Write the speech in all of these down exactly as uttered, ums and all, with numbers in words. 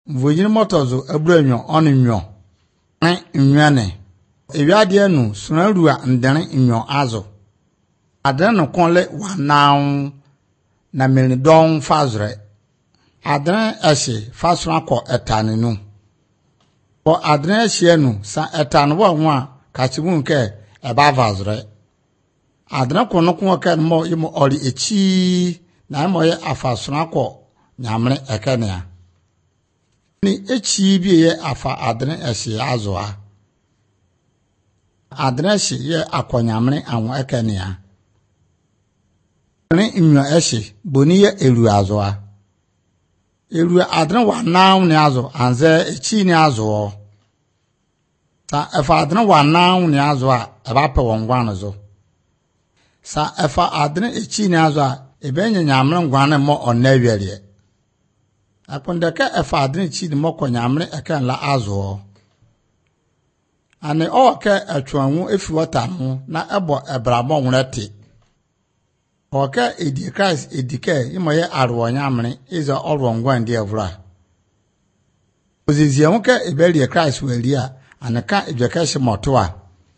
Mvojini motozo ebrenyo on nyo. Ne nwane. Ewiade nu sunarua ndene nyo azo. Adan no konle wa naun na meni don fazre. Adan eshe fasuna ko etane nu. Bo adan eshe nu sa etane wa wa kachibun ke eba vazre. Adan ko no ko ke mo imo ori echi na mo ye afasuna ko nyamre ekenea. Ni echi bi ye afa adene eshe azoa. Adene eshe ye akonyamre anwo ekenea. Ni imyo eshe boni ye elu azoa. Elu adene wa naun ni azo anze echi ni azo. Sa efa adene wa naun ni azoa eba pe wongwan zo. Sa efa adene echi ni azoa ebe nye nyamre ngwane mo onnewiere. Apondeke efa adene chi ni moko nyamre eken la azo. Ane o ke atwanwu efi wata mu na ebo ebramo nwrete. O ke edi Christ edike imoye arwo nyamre izo orwo ngwan di evra. Ozizie nwoke ebeli Christ weli a aneka edweke shimotoa.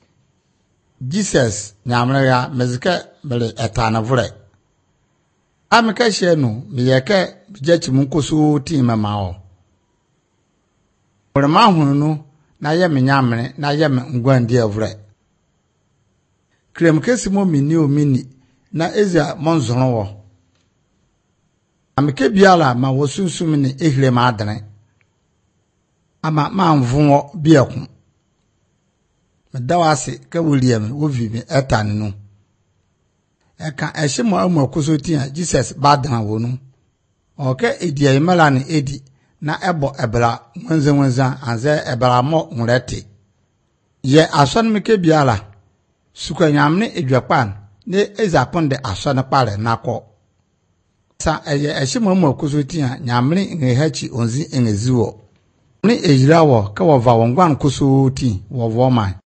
Jesus nyamre ya mezike bele etana vre. Ameka shenu miyeke bijechi munkoso ti mama o. Ore ma hunu na ye menyamre na ye ngwan di evre. Krem kesi mo mini o mini na eza monzoro wo. Ameke biala ma wosunsum ni ehire ma adene. Ama ma mvuwo biaku. Medawase ka William wo vivi etane nu. Eka eshe mo amu koso tia Jesus badan wonu. Oke edi ayimala ni edi na ebo ebra wenze wenza anze ebra mo nwrete. Ye ason meke biala suka nyamne edwapan ne ezaponde ason pare nako. Sa eye eshe mo amu koso tia nyamne ngehachi onzi engeziwo. Ni ejirawo ka wova wongwan koso ti wowo man.